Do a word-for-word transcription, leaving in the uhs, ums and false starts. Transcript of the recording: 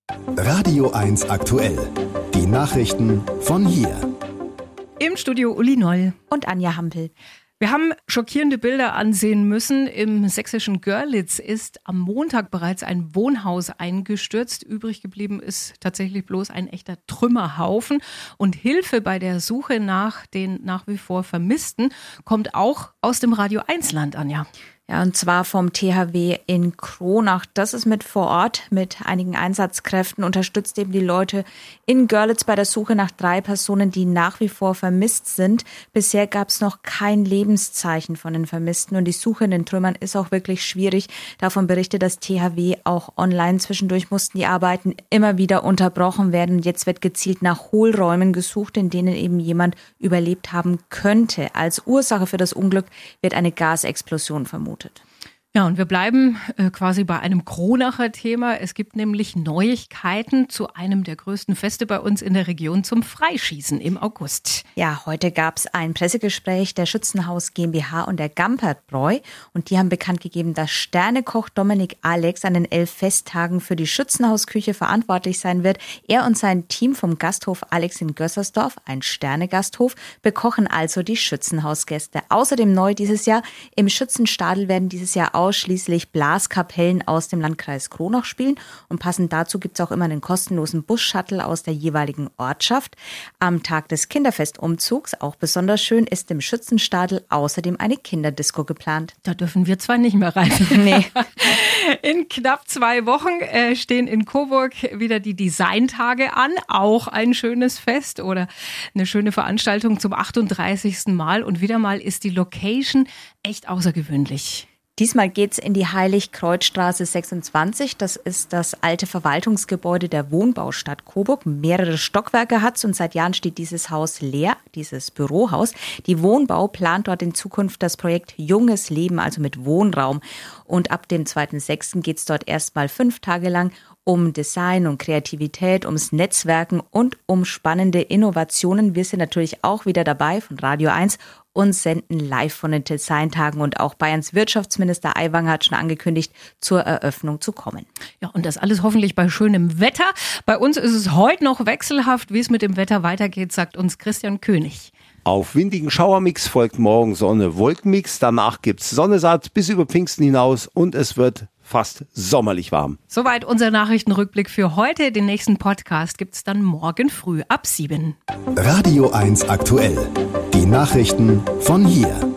Radio eins aktuell. Die Nachrichten von hier. Im Studio Uli Noll und Anja Hampel. Wir haben schockierende Bilder ansehen müssen. Im sächsischen Görlitz ist am Montag bereits ein Wohnhaus eingestürzt. Übrig geblieben ist tatsächlich bloß ein echter Trümmerhaufen. Und Hilfe bei der Suche nach den nach wie vor Vermissten kommt auch aus dem Radio eins Land, Anja. Ja, und zwar vom T H W in Kronach. Das ist mit vor Ort mit einigen Einsatzkräften, unterstützt eben die Leute in Görlitz bei der Suche nach drei Personen, die nach wie vor vermisst sind. Bisher gab es noch kein Lebenszeichen von den Vermissten und die Suche in den Trümmern ist auch wirklich schwierig. Davon berichtet das T H W auch online. Zwischendurch mussten die Arbeiten immer wieder unterbrochen werden. Jetzt wird gezielt nach Hohlräumen gesucht, in denen eben jemand überlebt haben könnte. Als Ursache für das Unglück wird eine Gasexplosion vermutet. Ja, und wir bleiben äh, quasi bei einem Kronacher Thema. Es gibt nämlich Neuigkeiten zu einem der größten Feste bei uns in der Region zum Freischießen im August. Ja, heute gab es ein Pressegespräch der Schützenhaus GmbH und der Gampertbräu. Und die haben bekannt gegeben, dass Sternekoch Dominik Alex an den elf Festtagen für die Schützenhausküche verantwortlich sein wird. Er und sein Team vom Gasthof Alex in Gössersdorf, ein Sternegasthof, bekochen also die Schützenhausgäste. Außerdem neu dieses Jahr, im Schützenstadel werden dieses Jahr ausschließlich Blaskapellen aus dem Landkreis Kronach spielen und passend dazu gibt es auch immer einen kostenlosen Bus-Shuttle aus der jeweiligen Ortschaft. Am Tag des Kinderfestumzugs, auch besonders schön, ist im Schützenstadel außerdem eine Kinderdisco geplant. Da dürfen wir zwar nicht mehr rein. Nee. In knapp zwei Wochen äh, stehen in Coburg wieder die Designtage an, auch ein schönes Fest oder eine schöne Veranstaltung zum achtunddreißigsten Mal und wieder mal ist die Location echt außergewöhnlich. Diesmal geht's in die Heilig-Kreuz-Straße sechsundzwanzig. Das ist das alte Verwaltungsgebäude der Wohnbaustadt Coburg. Mehrere Stockwerke hat's und seit Jahren steht dieses Haus leer, dieses Bürohaus. Die Wohnbau plant dort in Zukunft das Projekt Junges Leben, also mit Wohnraum. Und ab dem zweiten sechsten geht's dort erstmal fünf Tage lang um Design und Kreativität, ums Netzwerken und um spannende Innovationen. Wir sind natürlich auch wieder dabei von Radio eins und senden live von den Designtagen und auch Bayerns Wirtschaftsminister Aiwanger hat schon angekündigt, zur Eröffnung zu kommen. Ja, und das alles hoffentlich bei schönem Wetter. Bei uns ist es heute noch wechselhaft. Wie es mit dem Wetter weitergeht, sagt uns Christian König. Auf windigen Schauermix folgt morgen Sonne-Wolkenmix. Danach gibt's Sonnesaat bis über Pfingsten hinaus und es wird fast sommerlich warm. Soweit unser Nachrichtenrückblick für heute. Den nächsten Podcast gibt's dann morgen früh ab sieben. Radio eins aktuell. Die Nachrichten von hier.